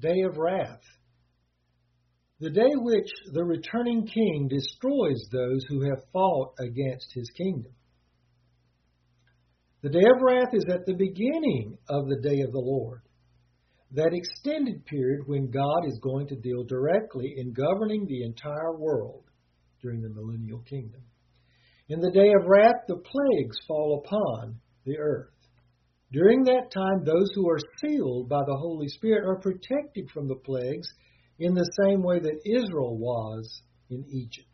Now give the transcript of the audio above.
day of wrath, the day which the returning king destroys those who have fought against his kingdom. The day of wrath is at the beginning of the day of the Lord, that extended period when God is going to deal directly in governing the entire world during the millennial kingdom. In the day of wrath, the plagues fall upon the earth. During that time, those who are sealed by the Holy Spirit are protected from the plagues in the same way that Israel was in Egypt.